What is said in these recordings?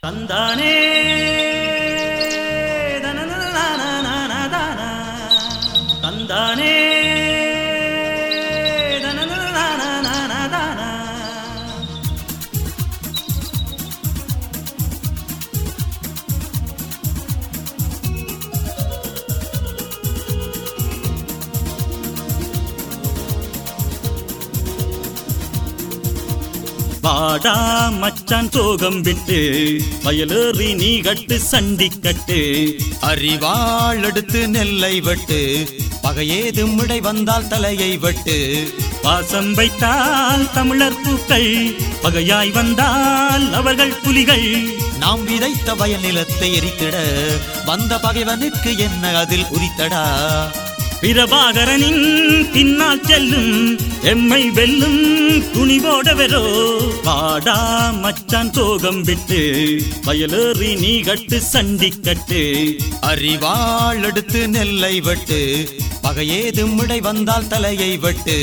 தந்தானே தந்தானே வாடா மச்சான் சோகம் விட்டு வயலேறி நீ கட்டு சண்டி கட்டு அறிவாள் எடுத்து நெல்லை வெட்டு பகையேது முடை வந்தால் தலையை வெட்டு பாசம் வைத்தால் தமிழர் பூக்கள் பகையாய் வந்தால் அவர்கள் புலிகள் நாம் விதைத்த வயல் நிலத்தை எரித்திட வந்த பகைவனுக்கு என்ன அதில் உரித்தடா பிரபாகரனின் பின்னால் செல்லும் எம்மை வெல்லும் துணிவோடவரோ வாடா மச்சான் சோகம் விட்டு வயலேறி நீ கட்டு சண்டி கட்டு அறிவாள் எடுத்து நெல்லை வெட்டு பகையேது முடை வந்தால் தலையை வெட்டு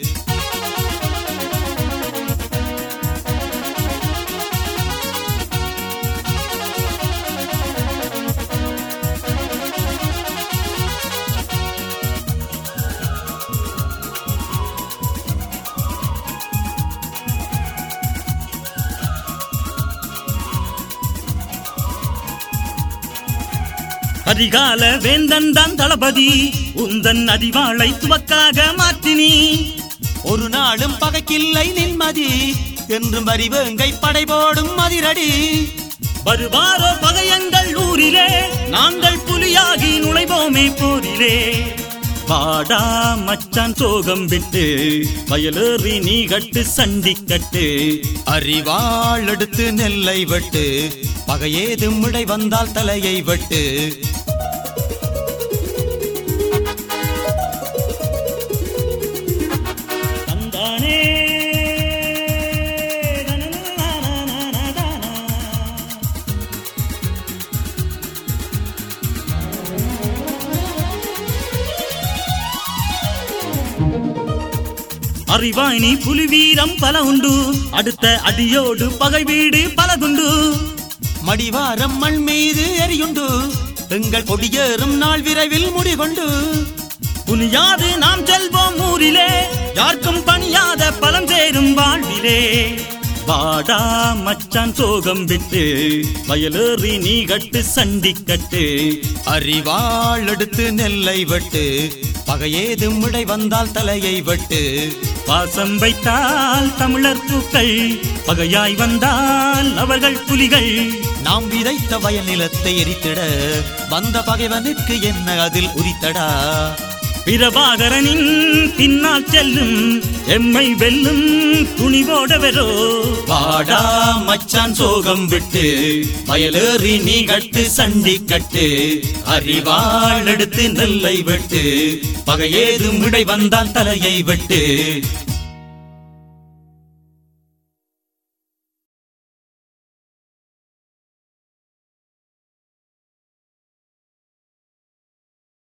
அதிகால வேந்தன் தான் தளபதி உந்தன் அதிவாளை துவக்காக மாற்றினி ஒரு நாளும் பகைக்கில்லை நிம்மதி என்றும் அறிவங்கை படை போடும் மதிரடி வருவாரோ பகையங்கள் ஊரிலே நாங்கள் புலியாகி நுழைவோமே போரிலே வாடா மச்சான் சோகம் விட்டு வயலேறி நீ கட்டு சண்டி கட்டு அறிவாள் எடுத்து நெல்லை வெட்டு பகையேது முடை வந்தால் தலையை வெட்டு தந்தானே அறிவாய் நீ புலி வீரம் பல உண்டு அடுத்த அடியோடு பகை வீடு பலகுண்டு மடிவாரம் மண் மீது எரியுண்டு எங்கள் கொடியேறும் நாள் விரைவில் முடிகொண்டு புனியாது நாம் செல்வோம் ஊரிலே யாருக்கும் பணியாத பலம் சேரும் வாழ்விலே வாடா மச்சான் சோகம் விட்டு வயலேறி நீ கட்டு சண்டி கட்டு அறிவாள் எடுத்து நெல்லை வெட்டு பகையேது முடை வந்தால் தலையை வெட்டு பாசம் வைத்தால் தமிழர் பூக்கள் பகையாய் வந்தால் அவர்கள் புலிகள் நாம் விதைத்த வயல் நிலத்தை எரித்திட வந்த பகைவனுக்கு என்ன அதில் உரித்தடா பிரபாகரனின் பின்னால் செல்லும் எம்மை வெல்லும் துணிவோடவரோ வாடா மச்சான் சோகம் விட்டு வயலேறி நீ கட்டு சண்டி கட்டு அறிவாள் எடுத்து நெல்லை வெட்டு பகையேது முடை வந்தால் தலையை வெட்டு